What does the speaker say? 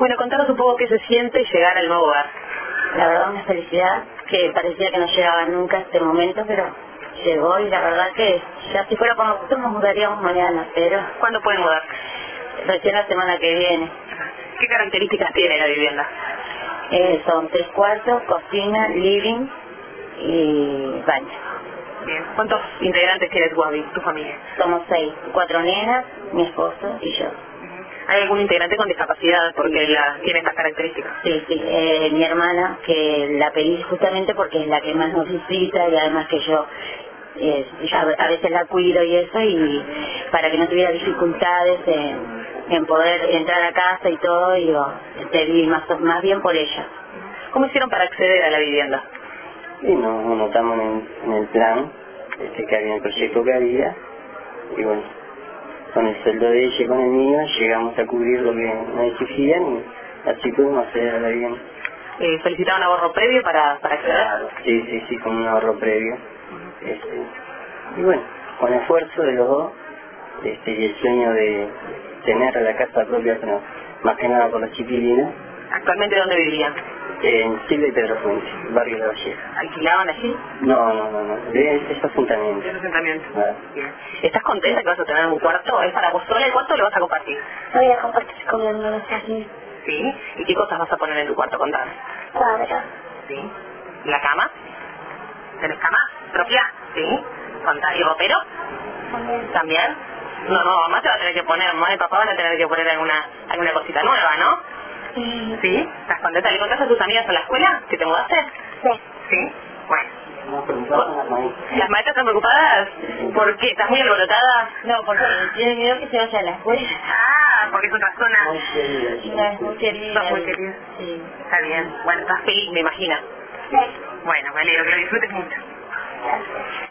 Bueno, contanos un poco qué se siente llegar al nuevo hogar. La verdad, una felicidad que parecía que no llegaba nunca a este momento, pero llegó y la verdad que ya si fuera por nosotros nos mudaríamos mañana, pero ¿Cuándo pueden mudar? recién la semana que viene. ¿Qué características tiene la vivienda? Son 3 cuartos, cocina, living y baño. Bien. ¿Cuántos integrantes tiene tu familia? Somos 6, 4 nenas, mi esposo y yo. ¿Hay algún integrante con discapacidad porque tiene estas características? Sí, mi hermana, que la pedí justamente porque es la que más nos visita y además que yo a veces la cuido y eso, y para que no tuviera dificultades en poder entrar a casa y todo, y pedí más bien por ella. ¿Cómo hicieron para acceder a la vivienda? Y nos notamos en el plan que había, en el proyecto que había, y bueno, con el sueldo de ella y con el mío llegamos a cubrir lo que nos exigían y así pudimos acceder a la vivienda. ¿Solicitaron ahorro previo para acceder? Claro, sí, con un ahorro previo. Y bueno, con esfuerzo de los dos, y el sueño de tener la casa propia, pero más que nada por la chiquilina. ¿Actualmente dónde vivían? En Silva y Pedro Fuente, barrio La Valleja. ¿Alquilaban allí? No, es asentamiento. ¿Es asentamiento? Ah. Bien. ¿Estás contenta que vas a tener un cuarto? ¿Es para vos sola el cuarto o lo vas a compartir? Voy a compartir con mi hermana Jasmine. ¿Sí? ¿Y qué cosas vas a poner en tu cuarto? Contame. Cuadros. ¿Sí? ¿La cama? ¿Tenés cama propia? ¿Sí? ¿Contá? ¿Y ropero? ¿También? No, mamá te va a tener que poner, mamá y papá van a tener que poner alguna cosita nueva, ¿no? ¿Sí? ¿Estás contenta? ¿Le contaste a tus amigas en la escuela que te mudaste? ¿Sí? Bueno. ¿Las maestras están preocupadas? ¿Por qué? ¿Estás muy alborotada? No, porque tiene miedo que se vaya a la escuela. Ah, porque es otra zona. No, es muy querida. ¿Estás muy querida? Sí. Está bien. Bueno, estás feliz, me imagino. Sí. Bueno, me alegro que lo disfrutes mucho. Gracias.